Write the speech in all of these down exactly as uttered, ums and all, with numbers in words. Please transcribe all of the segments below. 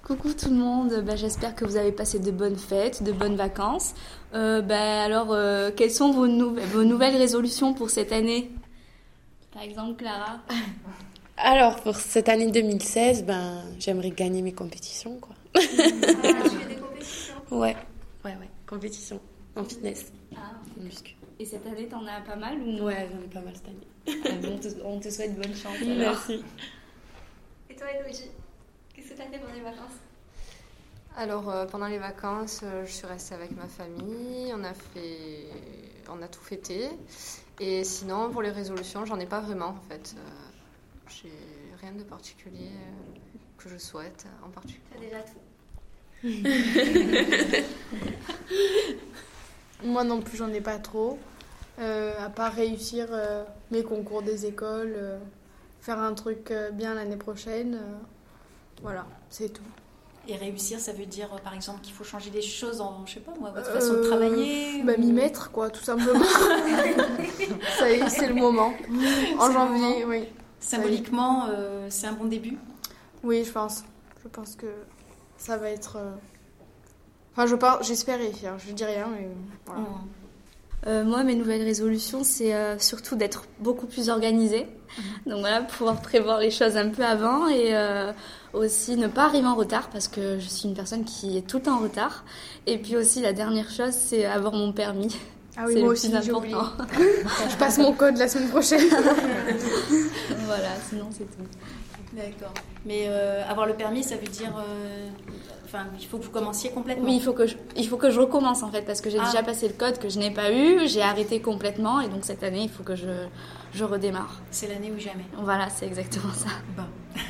Coucou tout le monde, bah, j'espère que vous avez passé de bonnes fêtes, de bonnes vacances. Euh, bah, alors, euh, quelles sont vos, nou- vos nouvelles résolutions pour cette année? Par exemple, Clara. Alors, pour cette année deux mille seize, ben, j'aimerais gagner mes compétitions, quoi. Ah, tu fais des compétitions? Ouais, ouais, ouais, compétition en fitness, Ah, en muscu. et cette année, t'en as pas mal ou... Ouais, j'en ai pas mal cette année. Ah, bon, on, te, on te souhaite bonne chance. alors. Merci. Et toi, Eloïgie, qu'est-ce que tu as fait pendant les vacances? Alors euh, pendant les vacances, euh, je suis restée avec ma famille, on a fait, on a tout fêté. Et sinon, pour les résolutions, j'en ai pas vraiment en fait. Euh, j'ai rien de particulier euh, que je souhaite en particulier. Tu as déjà tout. Moi non plus, j'en ai pas trop. Euh, à part réussir euh, mes concours des écoles, euh, faire un truc euh, bien l'année prochaine. euh, voilà, c'est tout. Et réussir, ça veut dire, euh, par exemple, qu'il faut changer des choses en, je sais pas moi, votre façon de Euh, travailler Bah, ou- m'y mettre, quoi, tout simplement. Ça y est, c'est le moment. En C'est le janvier, moment. oui. Symboliquement, euh, c'est un bon début. Oui, je pense. Je pense que ça va être... euh, Enfin, je pense, j'espère réussir. Je dis rien, mais voilà. Mmh. Euh, moi, mes nouvelles résolutions, c'est euh, surtout d'être beaucoup plus organisée. Donc voilà, pouvoir prévoir les choses un peu avant et euh, aussi ne pas arriver en retard parce que je suis une personne qui est tout le temps en retard. Et puis aussi, la dernière chose, c'est avoir mon permis. Ah oui, C'est moi le aussi, plus j'ai oublié. important. Je passe mon code la semaine prochaine. Voilà, sinon c'est tout. D'accord. Mais euh, avoir le permis, ça veut dire, euh, enfin, il faut que vous commenciez complètement. Oui, il faut que je, il faut que je recommence en fait parce que j'ai Ah. déjà passé le code que je n'ai pas eu, j'ai arrêté complètement et donc cette année, il faut que je, je redémarre. C'est l'année ou jamais. Voilà, c'est exactement ça. Bon.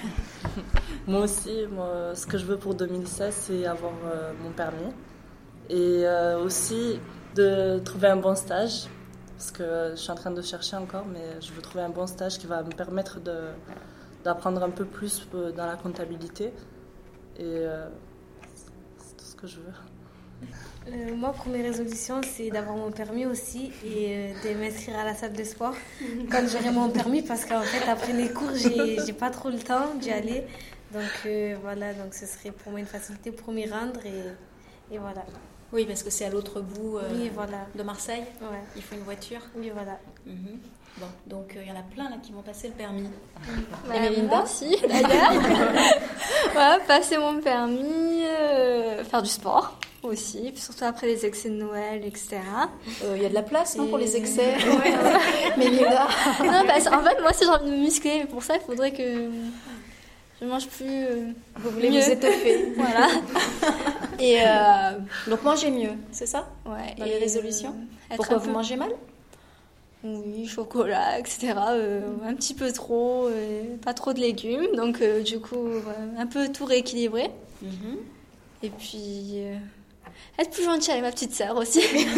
Moi aussi, moi, ce que je veux pour deux mille seize, c'est avoir euh, mon permis. Et euh, aussi de trouver un bon stage. Parce que je suis en train de chercher encore, mais je veux trouver un bon stage qui va me permettre de, d'apprendre un peu plus euh, dans la comptabilité. Et euh, c'est tout ce que je veux. Euh, moi, pour mes résolutions, c'est d'avoir mon permis aussi et euh, de m'inscrire à la salle de sport quand j'aurai mon permis parce qu'en fait, après les cours, j'ai, j'ai pas trop le temps d'y aller. Donc euh, voilà, donc ce serait pour moi une facilité pour m'y rendre et, et voilà. Oui, parce que c'est à l'autre bout euh, Oui, voilà. de Marseille. Ouais. Il faut une voiture. Oui, voilà. Mhm. Bon, donc il y en a plein là qui vont passer le permis. Bah, Et Mélinda moi aussi, d'ailleurs. Voilà, passer mon permis, euh, faire du sport aussi, surtout après les excès de Noël, et cetera. Il y a de la place non, Et- pour les excès. Ouais. Mélinda. Non, parce en fait, moi, si j'ai envie de me muscler, mais pour ça, il faudrait que je mange plus. euh, Vous voulez mieux. vous étoffer. Voilà. Et euh, donc manger mieux, c'est ça? Ouais. Dans et, les résolutions euh, être Pourquoi un vous peu- mangez mal? Oui, chocolat, et cetera. euh, un petit peu trop, euh, pas trop de légumes. Donc, euh, du coup, euh, un peu tout rééquilibré. Mhm. Et puis, euh, être plus gentille avec ma petite sœur aussi.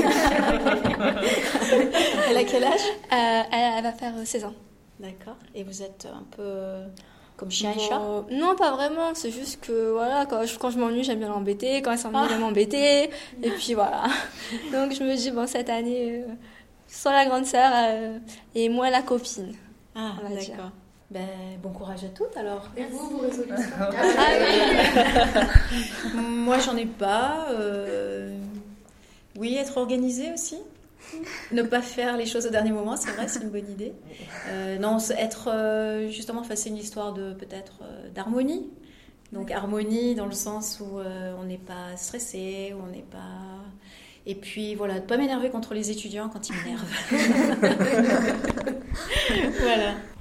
Elle a quel âge? Euh, elle, elle va faire euh, seize ans. D'accord. Et vous êtes un peu euh, comme chien et chat? Bon, non, pas vraiment. C'est juste que, voilà, quand je, quand je m'ennuie, j'aime bien l'embêter. Quand elle s'ennuie, Ah. j'aime m'embêter. Et puis, voilà. Donc, je me dis, bon, cette année, euh, soit la grande sœur euh, et moi la copine. Ah, on va dire. d'accord. Ben, bon courage à toutes alors. Et vous, vos résolutions? Moi, j'en ai pas. euh, Oui, être organisée aussi. Ne pas faire les choses au dernier moment, c'est vrai, c'est une bonne idée. Euh, non, c'est être euh, justement, enfin, c'est une histoire de peut-être euh, d'harmonie. Donc harmonie dans le sens où euh, on n'est pas stressé, où on n'est pas. Et puis voilà, ne pas m'énerver contre les étudiants quand ils m'énervent. Voilà.